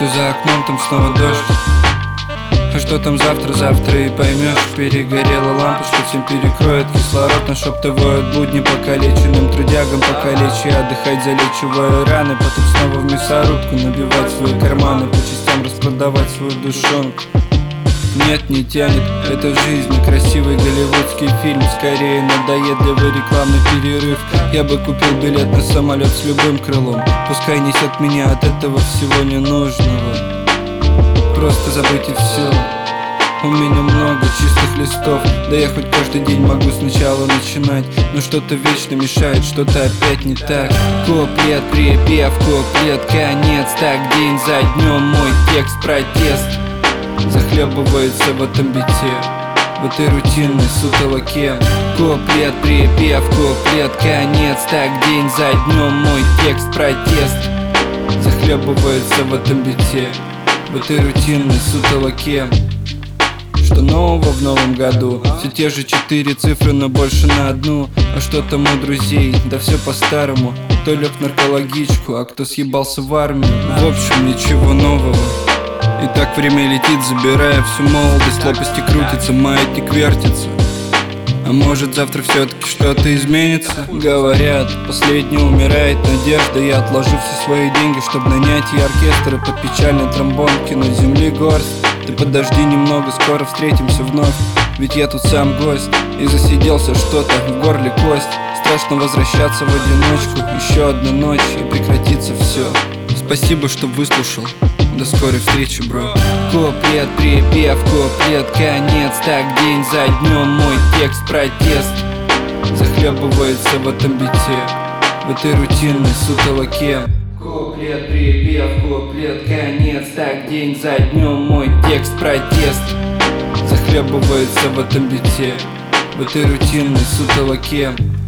что за окном, там снова дождь. А что там завтра, завтра и поймешь. Перегорела лампа, что всем перекроет кислород. Нашептывают будни покалеченным трудягам. Покалечи, отдыхать, залечивая раны. Потом снова в мясорубку набивать свои карманы. По частям распродавать свою душонку. Нет, не тянет, это жизнь, некрасивый голливудский фильм. Скорее надоедливый рекламный перерыв. Я бы купил билет на самолет с любым крылом. Пускай несет меня от этого всего ненужного. Просто забыть и все. У меня много чистых листов. Да я хоть каждый день могу сначала начинать. Но что-то вечно мешает, что-то опять не так. Куплет, припев, куплет, конец. Так день за днем мой текст, протест захлебывается в этом бите, в этой рутинной сутолоке. Куплет, припев, куплет, конец. Так день за днем мой текст, протест захлебывается в этом бите, в этой рутинной сутолоке. Что нового в новом году? Все те же 4 цифры, но больше на одну. А что там у друзей? Да все по-старому. Кто лег в наркологичку, а кто съебался в армию. В общем, ничего нового. И так время летит, забирая всю молодость. Лопасти крутятся, маятник вертится. А может завтра все-таки что-то изменится? Говорят, последний умирает надежда. Я отложу все свои деньги, чтобы нанять и оркестр, и под печальный тромбон кинуть земли горсть. Ты подожди немного, скоро встретимся вновь. Ведь я тут сам гость, и засиделся что-то, в горле кость. Страшно возвращаться в одиночку. Еще одна ночь, и прекратится все. Спасибо, что выслушал. До скорой встречи, бро. Куплет, припев, куплет, конец. Так день за днем мой текст, протест захлебывается в этом бите, в этой рутинной сутолоке. Куплет, припев, куплет, конец. Так день за днем мой текст, протест захлебывается в этом бите, в этой рутинной сутолоке.